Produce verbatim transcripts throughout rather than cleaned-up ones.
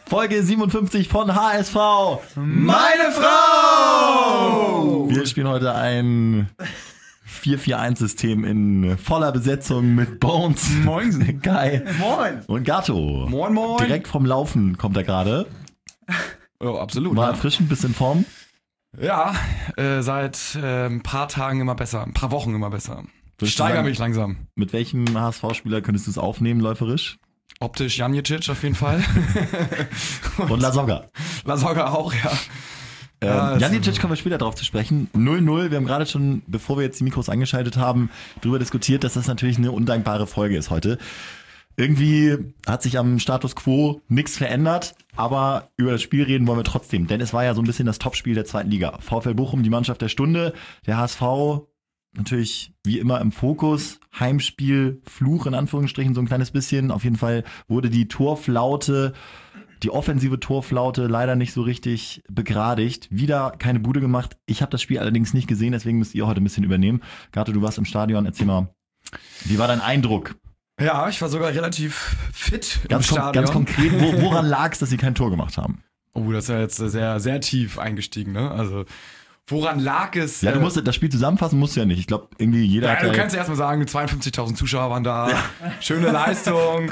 Folge siebenundfünfzig von H S V. Meine Frau! Wir spielen heute ein vier vier eins System in voller Besetzung mit Bones, Moin. Kai Moin. und Gato. Moin, moin. Direkt vom Laufen kommt er gerade. Oh, absolut. War ja. erfrischend, bist in Form. Ja, äh, seit äh, ein paar Tagen immer besser, ein paar Wochen immer besser. Ich Würdest du steigere sagen, mich langsam. Mit welchem H S V-Spieler könntest du es aufnehmen, läuferisch? Optisch Janicic auf jeden Fall. Und Lasogga. Lasogga auch, ja. Ähm, Ja, Janicic kommen wir später drauf zu sprechen. null null, wir haben gerade schon, bevor wir jetzt die Mikros eingeschaltet haben, darüber diskutiert, dass das natürlich eine undankbare Folge ist heute. Irgendwie hat sich am Status Quo nichts verändert, aber über das Spiel reden wollen wir trotzdem, denn es war ja so ein bisschen das Topspiel der zweiten Liga. VfL Bochum, die Mannschaft der Stunde, der H S V natürlich wie immer im Fokus, Heimspiel, Fluch in Anführungsstrichen so ein kleines bisschen. Auf jeden Fall wurde die Torflaute, die offensive Torflaute leider nicht so richtig begradigt. Wieder keine Bude gemacht. Ich habe das Spiel allerdings nicht gesehen, deswegen müsst ihr heute ein bisschen übernehmen. Gato, du warst im Stadion, erzähl mal, wie war dein Eindruck? Ja, ich war sogar relativ fit Ganz, im kon- Stadion. ganz konkret, wo, woran lag es, dass sie kein Tor gemacht haben? Oh, das ist ja jetzt sehr, sehr tief eingestiegen, ne? Also, woran lag es? Ja, du äh, musst das Spiel zusammenfassen, musst du ja nicht. Ich glaube, irgendwie jeder Ja, hat du ja kannst ja erstmal sagen, zweiundfünfzigtausend Zuschauer waren da, schöne Leistung.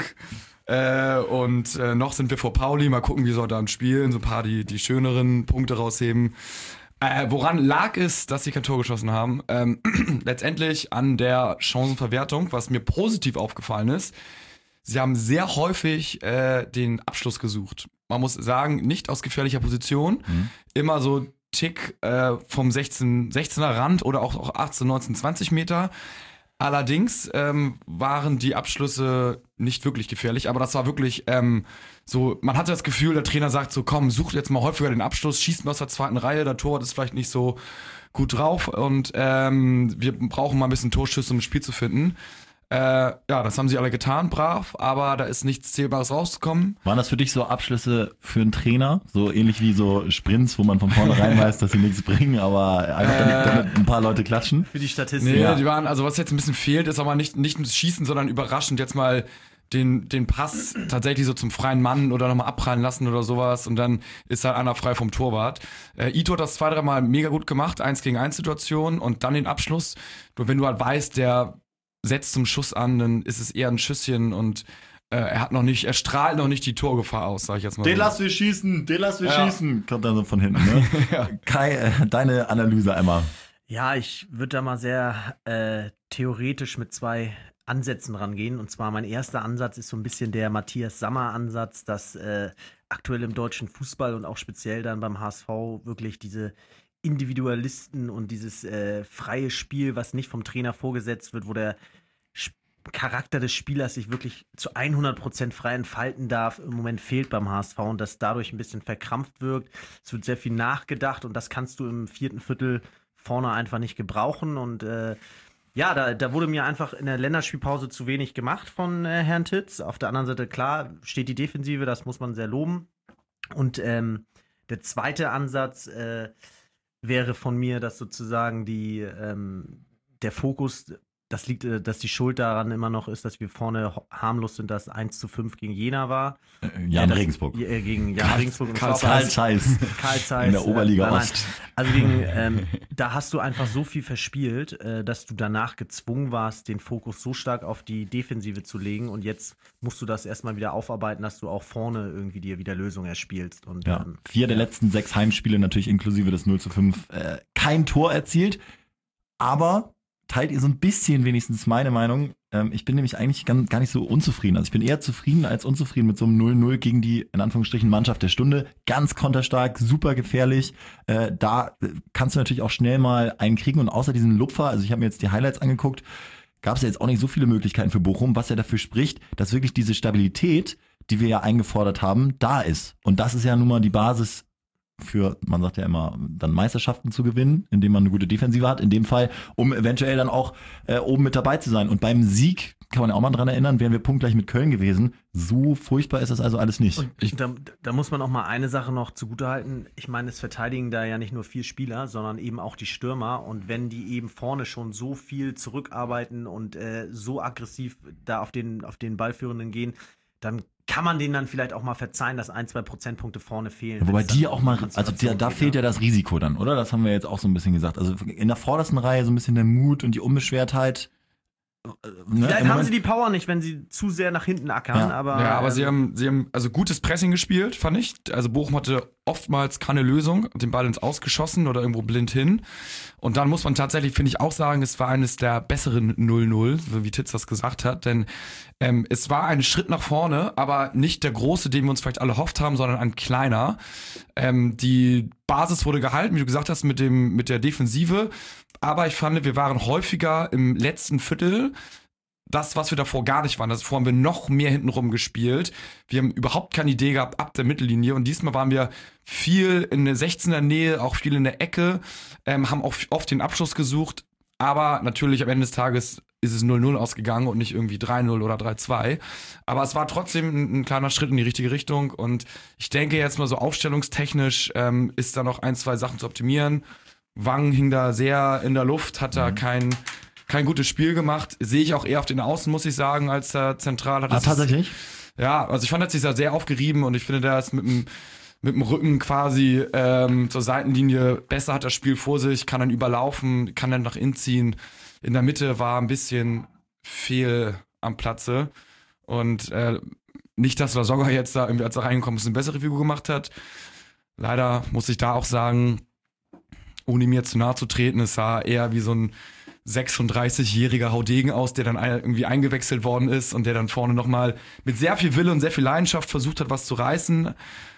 Äh, und äh, noch sind wir vor Pauli, mal gucken, wie soll dann spielen, so ein paar die, die schöneren Punkte rausheben. Äh, woran lag es, dass sie kein Tor geschossen haben? Ähm, letztendlich an der Chancenverwertung, was mir positiv aufgefallen ist. Sie haben sehr häufig äh, den Abschluss gesucht. Man muss sagen, nicht aus gefährlicher Position, Mhm. immer so Tick äh, vom sechzehn, sechzehner Rand oder auch, auch achtzehn, neunzehn, zwanzig Meter. Allerdings ähm, waren die Abschlüsse nicht wirklich gefährlich, aber das war wirklich ähm, so, man hatte das Gefühl, der Trainer sagt so, komm, such jetzt mal häufiger den Abschluss, schießt mal aus der zweiten Reihe, der Torwart ist vielleicht nicht so gut drauf und ähm, wir brauchen mal ein bisschen Torschüsse, um das Spiel zu finden. Äh, ja, das haben sie alle getan, brav, aber da ist nichts Zählbares rausgekommen. Waren das für dich so Abschlüsse für einen Trainer? So ähnlich wie so Sprints, wo man von vornherein weiß, dass sie nichts bringen, aber einfach damit, damit ein paar Leute klatschen? Für die Statistik. Nee, Ja. die waren, also was jetzt ein bisschen fehlt, ist aber nicht, nicht das Schießen, sondern überraschend jetzt mal den, den Pass tatsächlich so zum freien Mann oder nochmal abprallen lassen oder sowas und dann ist halt einer frei vom Torwart. Äh, Ito hat das zwei, dreimal mega gut gemacht, eins gegen eins Situation und dann den Abschluss. Nur wenn du halt weißt, der setzt zum Schuss an, dann ist es eher ein Schüsschen und äh, er hat noch nicht, er strahlt noch nicht die Torgefahr aus, sag ich jetzt mal. Den so. lass wir schießen, den lass wir Ja. schießen, kommt dann so von hinten. Ne? Ja. Kai, äh, deine Analyse einmal. Ja, ich würde da mal sehr äh, theoretisch mit zwei Ansätzen rangehen. Und zwar mein erster Ansatz ist so ein bisschen der Matthias Sammer-Ansatz, dass äh, aktuell im deutschen Fußball und auch speziell dann beim H S V wirklich diese Individualisten und dieses äh, freie Spiel, was nicht vom Trainer vorgesetzt wird, wo der Sp- Charakter des Spielers sich wirklich zu hundert Prozent frei entfalten darf, im Moment fehlt beim H S V und das dadurch ein bisschen verkrampft wirkt. Es wird sehr viel nachgedacht und das kannst du im vierten Viertel vorne einfach nicht gebrauchen und äh, ja, da, da wurde mir einfach in der Länderspielpause zu wenig gemacht von äh, Herrn Titz. Auf der anderen Seite, klar, steht die Defensive, das muss man sehr loben. Und ähm, der zweite Ansatz äh, wäre von mir, dass sozusagen die, ähm, der Fokus, das liegt, äh, dass die Schuld daran immer noch ist, dass wir vorne ho- harmlos sind, dass eins zu fünf gegen Jena war. Äh, Jan Ja, das- Regensburg. Äh, gegen Jan Karl- Regensburg. und Karl zwar Karl halt- Zeiss Karl Zeiss. in der Oberliga äh, nein, nein. Ost. Also gegen, ähm, da hast du einfach so viel verspielt, äh, dass du danach gezwungen warst, den Fokus so stark auf die Defensive zu legen und jetzt musst du das erstmal wieder aufarbeiten, dass du auch vorne irgendwie dir wieder Lösungen erspielst. Und, Ja, ähm, vier der letzten sechs Heimspiele, natürlich inklusive des null zu fünf, äh, kein Tor erzielt. Aber teilt ihr so ein bisschen wenigstens meine Meinung. Ähm, ich bin nämlich eigentlich gar, gar nicht so unzufrieden. Also ich bin eher zufrieden als unzufrieden mit so einem null null gegen die, in Anführungsstrichen, Mannschaft der Stunde. Ganz konterstark, super gefährlich. Äh, da äh, kannst du natürlich auch schnell mal einen kriegen. Und außer diesem Lupfer, also ich habe mir jetzt die Highlights angeguckt, gab es ja jetzt auch nicht so viele Möglichkeiten für Bochum, was ja dafür spricht, dass wirklich diese Stabilität, die wir ja eingefordert haben, da ist. Und das ist ja nun mal die Basis für, man sagt ja immer, dann Meisterschaften zu gewinnen, indem man eine gute Defensive hat, in dem Fall, um eventuell dann auch äh, oben mit dabei zu sein. Und beim Sieg, kann man ja auch mal dran erinnern, wären wir punktgleich mit Köln gewesen. So furchtbar ist das also alles nicht. Und Ich- da, da muss man auch mal eine Sache noch zugutehalten. Ich meine, es verteidigen da ja nicht nur vier Spieler, sondern eben auch die Stürmer. Und wenn die eben vorne schon so viel zurückarbeiten und äh, so aggressiv da auf den, auf den Ballführenden gehen, dann kann man denen dann vielleicht auch mal verzeihen, dass ein, zwei Prozentpunkte vorne fehlen. Ja, wobei Wenn's die dann auch um mal, die also da, Konzentration da geht, fehlt ne? ja das Risiko dann, oder? Das haben wir jetzt auch so ein bisschen gesagt. Also in der vordersten Reihe so ein bisschen der Mut und die Unbeschwertheit. äh, Ne? Vielleicht Im haben Moment- sie die Power nicht, wenn sie zu sehr nach hinten ackern, Ja. aber. Ja, aber ähm, sie haben, sie haben also gutes Pressing gespielt, fand ich. Also Bochum hatte oftmals keine Lösung, den Ball ins Ausgeschossen oder irgendwo blind hin. Und dann muss man tatsächlich, finde ich, auch sagen, es war eines der besseren null null, so wie Titz das gesagt hat. Denn ähm, es war ein Schritt nach vorne, aber nicht der große, den wir uns vielleicht alle erhofft haben, sondern ein kleiner. Ähm, die Basis wurde gehalten, wie du gesagt hast, mit, dem, mit der Defensive. Aber ich fand, wir waren häufiger im letzten Viertel das, was wir davor gar nicht waren. Davor haben wir noch mehr hintenrum gespielt. Wir haben überhaupt keine Idee gehabt ab der Mittellinie. Und diesmal waren wir viel in der sechzehner Nähe, auch viel in der Ecke, ähm, haben auch oft den Abschluss gesucht. Aber natürlich am Ende des Tages ist es null null ausgegangen und nicht irgendwie drei null oder drei zwei. Aber es war trotzdem ein, ein kleiner Schritt in die richtige Richtung. Und ich denke jetzt mal so aufstellungstechnisch ähm, ist da noch ein, zwei Sachen zu optimieren. Wang hing da sehr in der Luft, hat da kein... kein gutes Spiel gemacht. Sehe ich auch eher auf den Außen, muss ich sagen, als der Zentral hat. Ah, Das tatsächlich? Ist, ja, also ich fand, er hat sich da sehr aufgerieben und ich finde, der ist mit dem, mit dem Rücken quasi ähm, zur Seitenlinie besser, hat das Spiel vor sich, kann dann überlaufen, kann dann nach innen ziehen. In der Mitte war ein bisschen fehl am Platze und äh, nicht, dass Lasogga jetzt da irgendwie, als er reingekommen ist, eine bessere Figur gemacht hat. Leider muss ich da auch sagen, ohne mir zu nahe zu treten, es sah eher wie so ein sechsunddreißigjähriger Haudegen aus, der dann irgendwie eingewechselt worden ist und der dann vorne nochmal mit sehr viel Wille und sehr viel Leidenschaft versucht hat, was zu reißen,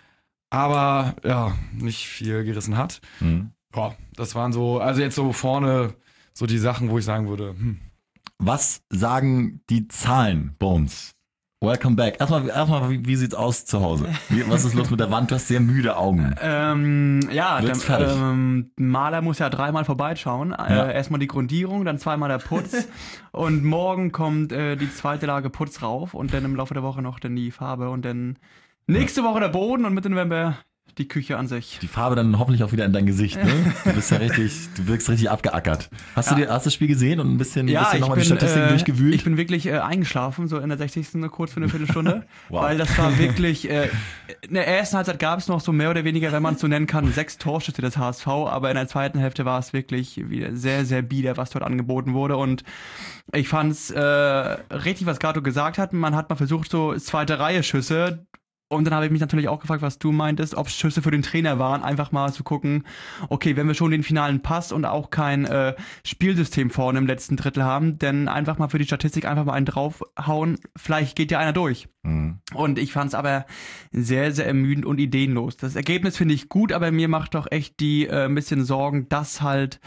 aber ja, nicht viel gerissen hat. Mhm. Boah, das waren so, also jetzt so vorne so die Sachen, wo ich sagen würde, hm. Was sagen die Zahlen, Bones? Welcome back. Erstmal, erstmal wie, wie sieht's aus zu Hause? Wie, was ist los mit der Wand? Du hast sehr müde Augen. Ähm, ja, Wird's der fertig? ähm, Maler muss ja dreimal vorbeischauen. Ja. Äh, erstmal die Grundierung, dann zweimal der Putz. Und morgen kommt äh, die zweite Lage Putz rauf und dann im Laufe der Woche noch dann die Farbe und dann nächste Woche der Boden und Mitte November die Küche an sich. Die Farbe dann hoffentlich auch wieder in dein Gesicht, ne? Du bist ja richtig, du wirkst richtig abgeackert. Hast du dir, hast du das Spiel gesehen und ein bisschen, Ja, bisschen ich nochmal bin, die Statistiken äh, durchgewühlt? ich bin wirklich äh, eingeschlafen, so in der sechzigsten kurz für eine Viertelstunde, Wow. weil das war wirklich, äh, in der ersten Halbzeit gab es noch so mehr oder weniger, wenn man es so nennen kann, sechs Torschüsse des H S V, aber in der zweiten Hälfte war es wirklich wieder sehr, sehr bieder, was dort angeboten wurde und ich fand es äh, richtig, was Gato gesagt hat, man hat mal versucht, so zweite Reihe Schüsse. Und dann habe ich mich natürlich auch gefragt, was du meintest, ob es Schüsse für den Trainer waren, einfach mal zu gucken, okay, wenn wir schon den finalen Pass und auch kein äh, Spielsystem vorne im letzten Drittel haben, dann einfach mal für die Statistik einfach mal einen draufhauen, vielleicht geht ja einer durch. Mhm. Und ich fand es aber sehr, sehr ermüdend und ideenlos. Das Ergebnis finde ich gut, aber mir macht doch echt die äh, ein bisschen Sorgen, dass halt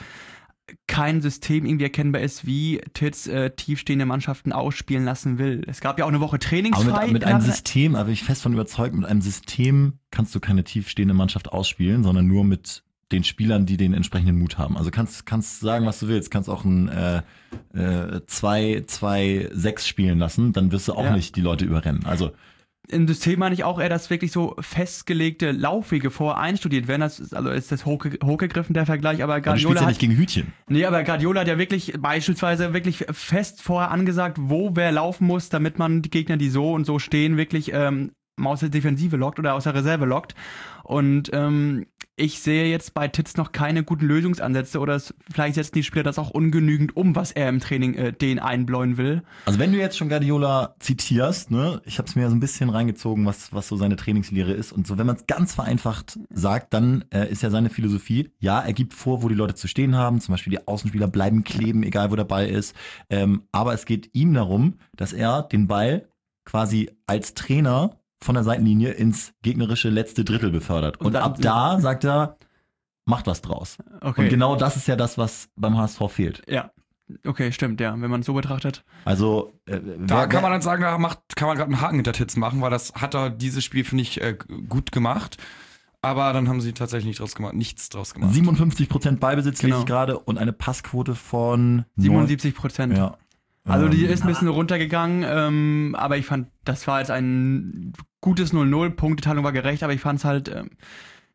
kein System irgendwie erkennbar ist, wie Titz äh, tiefstehende Mannschaften ausspielen lassen will. Es gab ja auch eine Woche trainingsfrei. Aber mit, mit einem System, aber ich fest von überzeugt, mit einem System kannst du keine tiefstehende Mannschaft ausspielen, sondern nur mit den Spielern, die den entsprechenden Mut haben. Also kannst kannst sagen, was du willst, kannst auch ein äh, äh, zwei zwei sechs spielen lassen, dann wirst du auch Ja. nicht die Leute überrennen. Also Im System meine ich auch eher, dass wirklich so festgelegte Laufwege vorher einstudiert werden. Das ist, also ist das hochge- hochgegriffen, der Vergleich, aber du spielst Guardiola ja hat, nicht gegen Hütchen. nee, aber Guardiola hat ja wirklich beispielsweise wirklich fest vorher angesagt, wo wer laufen muss, damit man die Gegner, die so und so stehen, wirklich ähm, aus der Defensive lockt oder aus der Reserve lockt. Und ähm, ich sehe jetzt bei Titz noch keine guten Lösungsansätze oder es, vielleicht setzen die Spieler das auch ungenügend um, was er im Training äh, den einbläuen will. Also wenn du jetzt schon Guardiola zitierst, ne, ich habe es mir so ein bisschen reingezogen, was was so seine Trainingslehre ist und so, wenn man es ganz vereinfacht sagt, dann äh, ist ja seine Philosophie, ja, er gibt vor, wo die Leute zu stehen haben, zum Beispiel die Außenspieler bleiben kleben, egal wo der Ball ist, ähm, aber es geht ihm darum, dass er den Ball quasi als Trainer von der Seitenlinie ins gegnerische letzte Drittel befördert. Und, Und dann- ab da sagt er, macht was draus. Okay. Und genau das ist ja das, was beim H S V fehlt. Ja. Okay, stimmt, ja, wenn man es so betrachtet. Also äh, Da wer- kann man dann sagen, da macht, kann man gerade einen Haken hinter Titz machen, weil das hat er dieses Spiel, finde ich, äh, gut gemacht. Aber dann haben sie tatsächlich nicht draus gemacht, nichts draus gemacht. siebenundfünfzig Prozent Beibesitz Genau. lese ich gerade und eine Passquote von siebenundsiebzig Prozent. Ja. Also die Ähm, ist ein bisschen runtergegangen, ähm, aber ich fand, das war jetzt ein gutes null null, Punkteteilung war gerecht, aber ich fand es halt, ähm,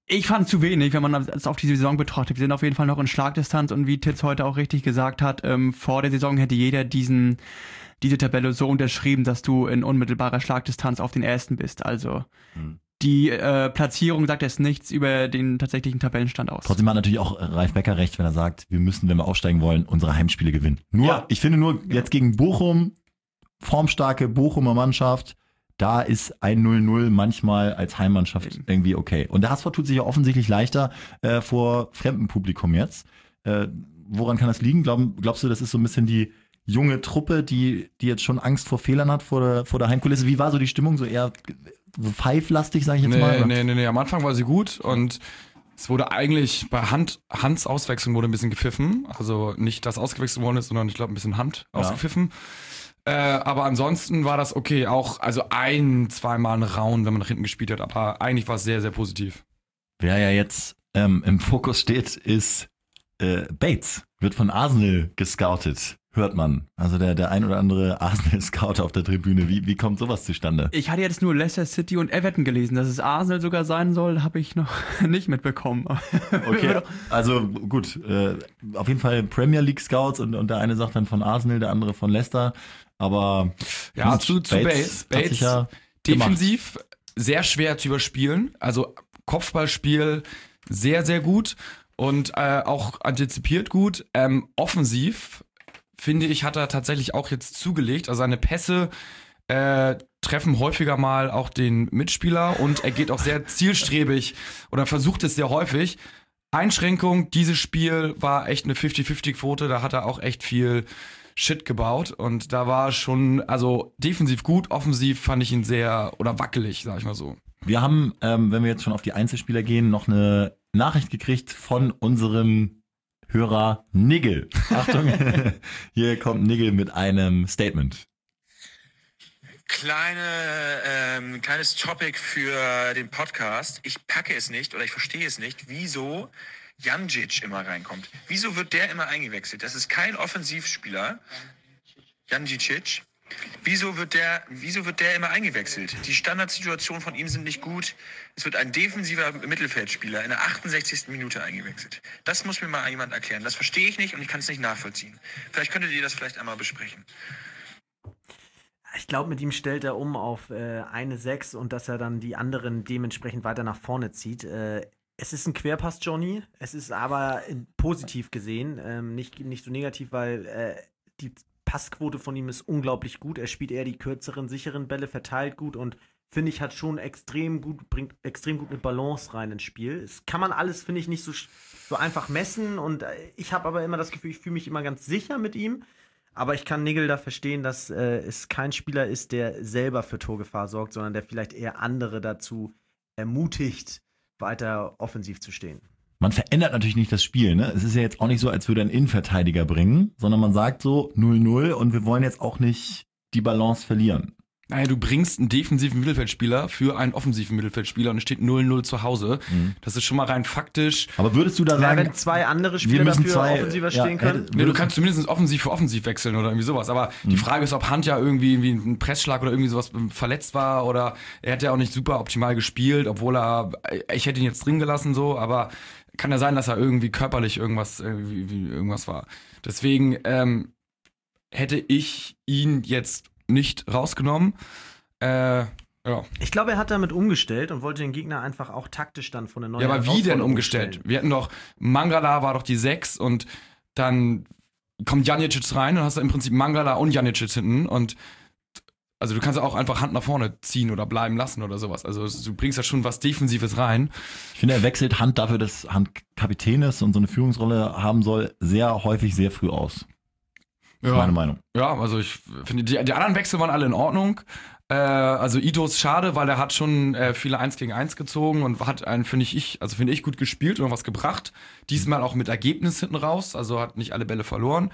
Ich fand zu wenig, wenn man es auf die Saison betrachtet. Wir sind auf jeden Fall noch in Schlagdistanz und wie Titz heute auch richtig gesagt hat, ähm, vor der Saison hätte jeder diesen, diese Tabelle so unterschrieben, dass du in unmittelbarer Schlagdistanz auf den ersten bist. Also hm. die äh, Platzierung sagt jetzt nichts über den tatsächlichen Tabellenstand aus. Trotzdem hat natürlich auch Ralf Becker recht, wenn er sagt, wir müssen, wenn wir aufsteigen wollen, unsere Heimspiele gewinnen. Nur, ja. ich finde nur jetzt gegen Bochum, formstarke Bochumer Mannschaft, da ist ein null null manchmal als Heimmannschaft irgendwie okay. Und der H S V tut sich ja offensichtlich leichter äh, vor fremdem Publikum jetzt. Äh, woran kann das liegen? Glaub, glaubst du, das ist so ein bisschen die junge Truppe, die, die jetzt schon Angst vor Fehlern hat vor der, vor der Heimkulisse? Wie war so die Stimmung? So eher so pfeiflastig, sag ich jetzt nee, mal? Nee, nee, nee, am Anfang war sie gut und es wurde eigentlich bei Hand, Hans Auswechslung wurde ein bisschen gepfiffen. Also nicht, dass ausgewechselt worden ist, sondern ich glaube ein bisschen Hand ja. ausgepfiffen. Äh, aber ansonsten war das okay, auch also ein, zweimal ein Raun, wenn man nach hinten gespielt hat, aber eigentlich war es sehr, sehr positiv. Wer ja jetzt ähm, im Fokus steht, ist äh, Bates, wird von Arsenal gescoutet, hört man. Also der, der ein oder andere Arsenal-Scout auf der Tribüne, wie, wie kommt sowas zustande? Ich hatte jetzt nur Leicester City und Everton gelesen, dass es Arsenal sogar sein soll, habe ich noch nicht mitbekommen. Okay, also gut, äh, auf jeden Fall Premier League Scouts und, und der eine sagt dann von Arsenal, der andere von Leicester. Aber ja, zu, zu Bates, Bates ja defensiv gemacht. Sehr schwer zu überspielen. Also Kopfballspiel sehr, sehr gut und äh, auch antizipiert gut. Ähm, offensiv, finde ich, hat er tatsächlich auch jetzt zugelegt. Also seine Pässe äh, treffen häufiger mal auch den Mitspieler und er geht auch sehr zielstrebig oder versucht es sehr häufig. Einschränkung, dieses Spiel war echt eine fünfzig fünfzig Quote, da hat er auch echt viel Shit gebaut und da war schon, also defensiv gut, offensiv fand ich ihn sehr, oder wackelig, sag ich mal so. Wir haben, ähm, wenn wir jetzt schon auf die Einzelspieler gehen, noch eine Nachricht gekriegt von unserem Hörer Nigel. Achtung, hier kommt Nigel mit einem Statement. Kleine, ähm, kleines Topic für den Podcast. Ich packe es nicht oder ich verstehe es nicht, wieso Jancic immer reinkommt. Wieso wird der immer eingewechselt? Das ist kein Offensivspieler. Jancic. Wieso wird der, wieso wird der immer eingewechselt? Die Standardsituationen von ihm sind nicht gut. Es wird ein defensiver Mittelfeldspieler in der achtundsechzigsten Minute eingewechselt. Das muss mir mal jemand erklären. Das verstehe ich nicht und ich kann es nicht nachvollziehen. Vielleicht könntet ihr das vielleicht einmal besprechen. Ich glaube, mit ihm stellt er um auf äh, eine sechs und dass er dann die anderen dementsprechend weiter nach vorne zieht. Äh, Es ist ein Querpass, Johnny. Es ist aber positiv gesehen, ähm, nicht, nicht so negativ, weil äh, die Passquote von ihm ist unglaublich gut. Er spielt eher die kürzeren, sicheren Bälle, verteilt gut und finde ich, hat schon extrem gut, bringt extrem gut eine Balance rein ins Spiel. Das kann man alles, finde ich, nicht so, so einfach messen und äh, ich habe aber immer das Gefühl, ich fühle mich immer ganz sicher mit ihm. Aber ich kann Nigel da verstehen, dass äh, es kein Spieler ist, der selber für Torgefahr sorgt, sondern der vielleicht eher andere dazu ermutigt, weiter offensiv zu stehen. Man verändert natürlich nicht das Spiel, ne? Es ist ja jetzt auch nicht so, als würde ein Innenverteidiger bringen, sondern man sagt so null null und wir wollen jetzt auch nicht die Balance verlieren. Naja, du bringst einen defensiven Mittelfeldspieler für einen offensiven Mittelfeldspieler und es steht null null zu Hause. Mhm. Das ist schon mal rein faktisch. Aber würdest du da sagen, ja, wenn zwei andere Spieler dafür zwei, offensiver ja, stehen können? Nee, du kannst zumindest offensiv für offensiv wechseln oder irgendwie sowas. Aber mhm. die Frage ist, ob Hand ja irgendwie, irgendwie ein Pressschlag oder irgendwie sowas verletzt war oder er hat ja auch nicht super optimal gespielt, obwohl er, ich hätte ihn jetzt drin gelassen so, aber kann ja sein, dass er irgendwie körperlich irgendwas, irgendwie, irgendwas war. Deswegen ähm, hätte ich ihn jetzt nicht rausgenommen. Äh, ja. Ich glaube, er hat damit umgestellt und wollte den Gegner einfach auch taktisch dann von der neuen Ja, aber wie denn umgestellt? Stellen. Wir hatten doch, Mangala war doch die sechs und dann kommt Janicic rein und hast du im Prinzip Mangala und Janicic hinten und also du kannst auch einfach Hand nach vorne ziehen oder bleiben lassen oder sowas. Also du bringst ja schon was Defensives rein. Ich finde, er wechselt Hand dafür, dass Hand Kapitän ist und so eine Führungsrolle haben soll, sehr häufig sehr früh aus. Das ja. ist meine Meinung. Ja, also ich finde, die, die anderen Wechsel waren alle in Ordnung. Äh, also Ito ist schade, weil er hat schon äh, viele eins gegen eins gezogen und hat einen, finde ich, also finde ich, gut gespielt und was gebracht. Diesmal auch mit Ergebnis hinten raus, also hat nicht alle Bälle verloren.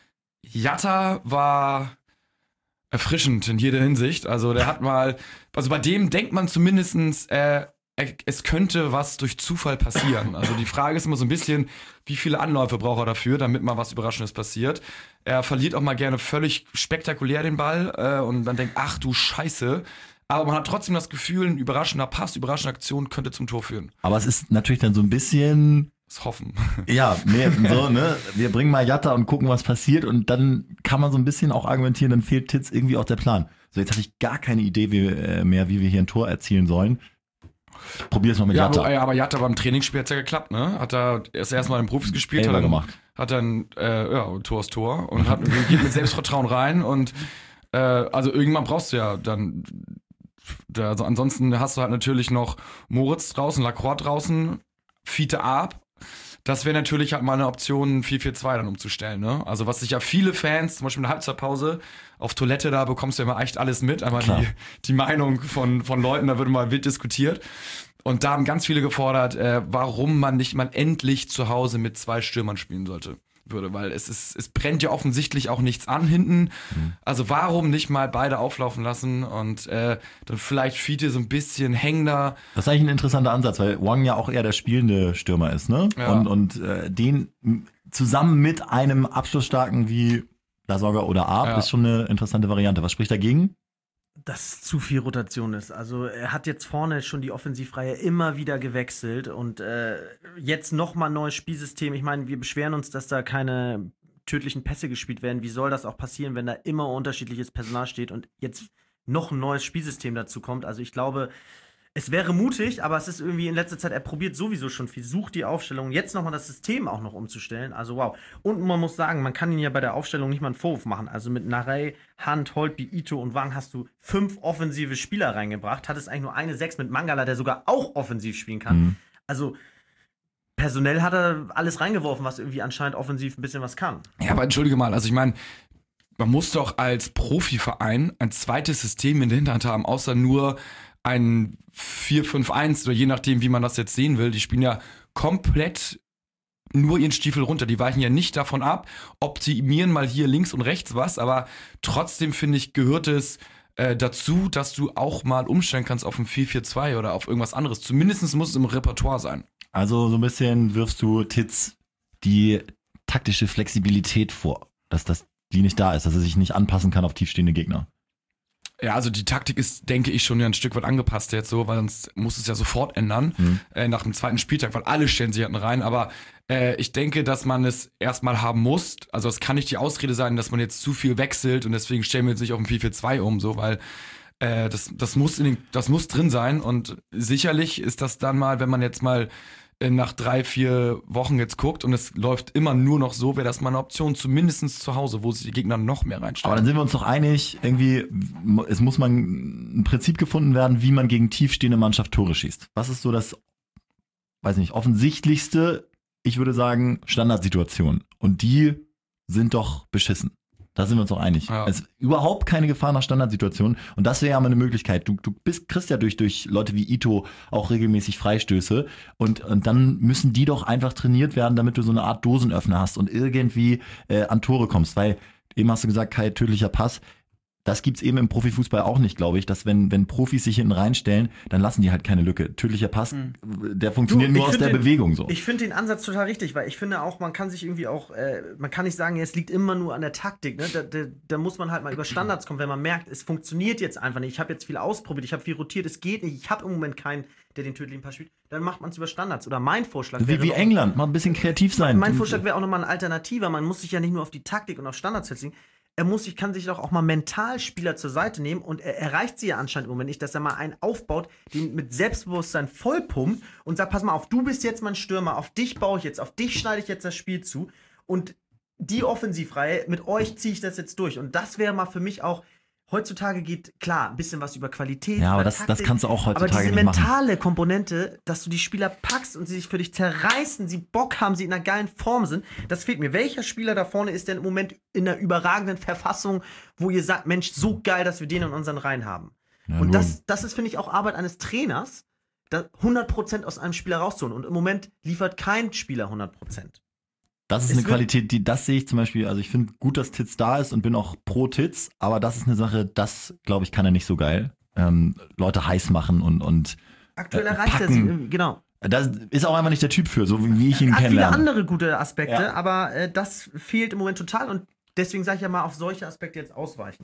Jatta war erfrischend in jeder Hinsicht. Also der hat mal, also bei dem denkt man zumindestens, äh, es könnte was durch Zufall passieren. Also die Frage ist immer so ein bisschen, wie viele Anläufe braucht er dafür, damit mal was Überraschendes passiert. Er verliert auch mal gerne völlig spektakulär den Ball äh, und dann denkt, ach du Scheiße. aber man hat trotzdem das Gefühl, ein überraschender Pass, überraschende Aktion könnte zum Tor führen. Aber es ist natürlich dann so ein bisschen, Das Hoffen. ja, nee, so, ne, wir bringen mal Jatta und gucken, was passiert und dann kann man so ein bisschen auch argumentieren, dann fehlt Titz irgendwie auch der Plan. So, jetzt habe ich gar keine Idee wie, äh, mehr, wie wir hier ein Tor erzielen sollen. Ich probier's mal mit Ja, Jatta. aber, aber Jatta beim Trainingsspiel hat's ja geklappt, ne? Hat er erst erstmal in Profis gespielt, Elfer hat dann, gemacht. hat dann äh, ja, Tor ist Tor und hat, geht mit Selbstvertrauen rein und äh, also irgendwann brauchst du ja dann da, also ansonsten hast du halt natürlich noch Moritz draußen, Lacroix draußen, Fiete ab. Das wäre natürlich halt mal eine Option, vier vier zwei dann umzustellen, ne? Also was sich ja viele Fans, zum Beispiel in der Halbzeitpause, auf Toilette, da bekommst du ja immer echt alles mit, einmal die, die Meinung von, von Leuten, da wird mal wild diskutiert. Und da haben ganz viele gefordert, äh, warum man nicht mal endlich zu Hause mit zwei Stürmern spielen sollte. Würde, weil es ist, es brennt ja offensichtlich auch nichts an hinten. Mhm. Also warum nicht mal beide auflaufen lassen und äh, dann vielleicht Fiete so ein bisschen hängender. Das ist eigentlich ein interessanter Ansatz, weil Wang ja auch eher der spielende Stürmer ist, ne? Ja. Und, und äh, den zusammen mit einem abschlussstarken wie Lasogga oder Arp Ja. ist schon eine interessante Variante. Was spricht dagegen? Dass zu viel Rotation ist. Also er hat jetzt vorne schon die Offensivreihe immer wieder gewechselt und äh, jetzt nochmal neues Spielsystem. Ich meine, wir beschweren uns, dass da keine tödlichen Pässe gespielt werden. Wie soll das auch passieren, wenn da immer unterschiedliches Personal steht und jetzt noch ein neues Spielsystem dazu kommt? Also ich glaube, es wäre mutig, aber es ist irgendwie in letzter Zeit, er probiert sowieso schon viel, sucht die Aufstellung, jetzt nochmal das System auch noch umzustellen, also wow. Und man muss sagen, man kann ihn ja bei der Aufstellung nicht mal einen Vorwurf machen, also mit Narey, Hunt, Holtby, Ito und Wang hast du fünf offensive Spieler reingebracht, hattest eigentlich nur eine Sechs mit Mangala, der sogar auch offensiv spielen kann, Mhm. also personell hat er alles reingeworfen, was irgendwie anscheinend offensiv ein bisschen was kann. Ja, aber entschuldige mal, also ich meine, man muss doch als Profiverein ein zweites System in der Hinterhand haben, außer nur ein vier fünf eins oder je nachdem, wie man das jetzt sehen will. Die spielen ja komplett nur ihren Stiefel runter. Die weichen ja nicht davon ab, optimieren mal hier links und rechts was, aber trotzdem, finde ich, gehört es äh, dazu, dass du auch mal umstellen kannst auf ein vier vier zwei oder auf irgendwas anderes. Zumindest muss es im Repertoire sein. Also so ein bisschen wirfst du Titz die taktische Flexibilität vor, dass das die nicht da ist, dass er sich nicht anpassen kann auf tiefstehende Gegner. Ja, also die Taktik ist, denke ich, schon ja ein Stück weit angepasst jetzt so, weil sonst muss es ja sofort ändern Mhm. äh, nach dem zweiten Spieltag, weil alle stellen sich hinten rein. Aber äh, ich denke, dass man es erstmal haben muss. Also es kann nicht die Ausrede sein, dass man jetzt zu viel wechselt und deswegen stellen wir jetzt nicht auf ein vier vier zwei um, so, weil äh, das, das, muss in den, das muss drin sein. Und sicherlich ist das dann mal, wenn man jetzt mal äh, nach drei, vier Wochen jetzt guckt und es läuft immer nur noch so, wäre das mal eine Option, zumindest zu Hause, wo sich die Gegner noch mehr reinstellen. Aber dann sind wir uns doch einig, irgendwie, es muss man ein Prinzip gefunden werden, wie man gegen tiefstehende Mannschaft Tore schießt. Was ist so das, weiß nicht, offensichtlichste, ich würde sagen, Standardsituation. Und die sind doch beschissen. Da sind wir uns doch einig. Ja. Es ist überhaupt keine Gefahr nach Standardsituationen. Und das wäre ja mal eine Möglichkeit. Du, du bist, kriegst ja durch, durch Leute wie Ito auch regelmäßig Freistöße. Und, und dann müssen die doch einfach trainiert werden, damit du so eine Art Dosenöffner hast und irgendwie äh, an Tore kommst. Weil, eben hast du gesagt, Kai, tödlicher Pass. Das gibt's eben im Profifußball auch nicht, glaube ich, dass wenn, wenn Profis sich hinten reinstellen, dann lassen die halt keine Lücke. Tödlicher Pass, Mhm. der funktioniert Du, nur ich aus find der den- Bewegung so. Ich finde den Ansatz total richtig, weil ich finde auch, man kann sich irgendwie auch, äh, man kann nicht sagen, ja, es liegt immer nur an der Taktik. Ne? Da, da, da muss man halt mal über Standards kommen, wenn man merkt, es funktioniert jetzt einfach nicht. Ich habe jetzt viel ausprobiert, ich habe viel rotiert, es geht nicht. Ich habe im Moment keinen, der den tödlichen Pass spielt. Dann macht man es über Standards. Oder mein Vorschlag Wie, wäre wie noch- England, mal ein bisschen kreativ sein. Mein Vorschlag wäre auch nochmal eine Alternative. Man muss sich ja nicht nur auf die Taktik und auf Standards festlegen. Er muss sich, kann sich doch auch mal mental Spieler zur Seite nehmen und er erreicht sie ja anscheinend im Moment nicht, dass er mal einen aufbaut, den mit Selbstbewusstsein vollpumpt und sagt, pass mal auf, du bist jetzt mein Stürmer, auf dich baue ich jetzt, auf dich schneide ich jetzt das Spiel zu und die Offensivreihe, mit euch ziehe ich das jetzt durch. Und das wäre mal für mich auch, heutzutage geht, klar, ein bisschen was über Qualität. Ja, aber über das, das Taktik, kannst du auch aber heutzutage diese nicht machen. mentale Komponente, dass du die Spieler packst und sie sich für dich zerreißen, sie Bock haben, sie in einer geilen Form sind, das fehlt mir. Welcher Spieler da vorne ist denn im Moment in einer überragenden Verfassung, wo ihr sagt, Mensch, so geil, dass wir den in unseren Reihen haben? Ja, und nur- das, das ist, finde ich, auch Arbeit eines Trainers, da hundert Prozent aus einem Spieler rauszuholen. Und im Moment liefert kein Spieler hundert Prozent. Das ist Es eine wird- Qualität, die, das sehe ich zum Beispiel, also ich finde gut, dass Titz da ist und bin auch pro Titz, aber das ist eine Sache, das, glaube ich, kann er nicht so geil. Ähm, Leute heiß machen und, und Aktuell Äh, erreicht er packen. sie irgendwie, genau. das ist auch einfach nicht der Typ für, so wie wie ich ihn Hat viele kennenlerne. andere gute Aspekte, Ja. aber äh, das fehlt im Moment total und deswegen sage ich ja mal, auf solche Aspekte jetzt ausweichen.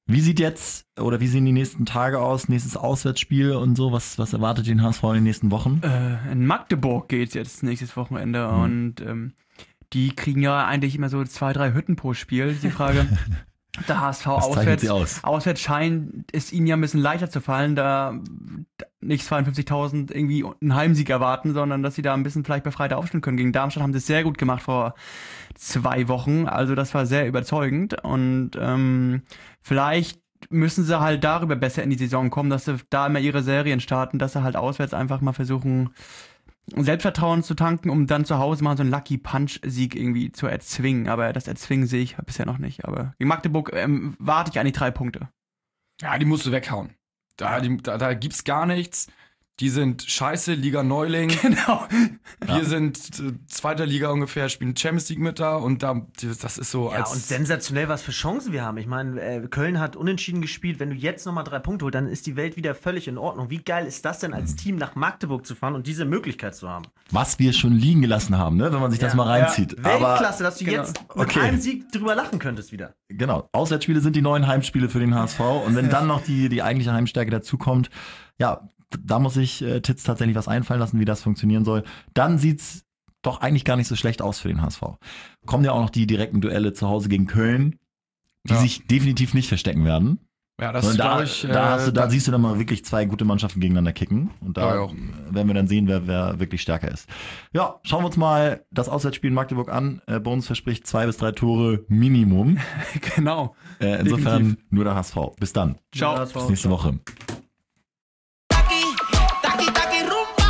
Wie sieht jetzt, oder wie sehen die nächsten Tage aus, nächstes Auswärtsspiel und so? Was, was erwartet den H S V in den nächsten Wochen? Äh, in Magdeburg geht's jetzt nächstes Wochenende Mhm. und ähm, die kriegen ja eigentlich immer so zwei, drei Hütten pro Spiel. Die Frage, der H S V Was zeichnet auswärts, sie aus? auswärts scheint es ihnen ja ein bisschen leichter zu fallen, da nicht zweiundfünfzigtausend irgendwie einen Heimsieg erwarten, sondern dass sie da ein bisschen vielleicht befreiter aufstellen können. Gegen Darmstadt haben sie es sehr gut gemacht vor zwei Wochen, also das war sehr überzeugend und ähm, vielleicht müssen sie halt darüber besser in die Saison kommen, dass sie da immer ihre Serien starten, dass sie halt auswärts einfach mal versuchen, Selbstvertrauen zu tanken, um dann zu Hause mal so einen Lucky Punch-Sieg irgendwie zu erzwingen. Aber das Erzwingen sehe ich bisher noch nicht. Aber gegen Magdeburg ähm, warte ich eigentlich drei Punkte. Ja, die musst du weghauen. Da, die, da, da gibt's gar nichts. Die sind scheiße, Liga Neuling. Genau. Wir Ja. sind äh, zweiter Liga ungefähr, spielen Champions League mit da und da, das ist so Ja, als... und sensationell, was für Chancen wir haben. Ich meine, äh, Köln hat unentschieden gespielt. Wenn du jetzt nochmal drei Punkte holst, dann ist die Welt wieder völlig in Ordnung. Wie geil ist das denn, als Team nach Magdeburg zu fahren und diese Möglichkeit zu haben? Was wir schon liegen gelassen haben, ne? Wenn man sich das Ja. mal reinzieht. Aber Weltklasse, dass du genau. jetzt mit Okay. einem Sieg drüber lachen könntest wieder. genau, Auswärtsspiele sind die neuen Heimspiele für den H S V. Und wenn dann noch die, die eigentliche Heimstärke dazukommt, ja, da muss sich äh, Titz tatsächlich was einfallen lassen, wie das funktionieren soll. Dann sieht's doch eigentlich gar nicht so schlecht aus für den H S V. Kommen ja auch noch die direkten Duelle zu Hause gegen Köln, die Ja. sich definitiv nicht verstecken werden. ja, das Sondern da, glaube ich... da, äh, hast du, da siehst du dann mal wirklich zwei gute Mannschaften gegeneinander kicken. Und da Ja, ja. werden wir dann sehen, wer, wer wirklich stärker ist. Ja, schauen wir uns mal das Auswärtsspiel in Magdeburg an. Äh, Bones verspricht zwei bis drei Tore Minimum. Genau. Äh, insofern Definitiv. nur der H S V. Bis dann. Ciao. Ja, das war- Bis nächste Woche.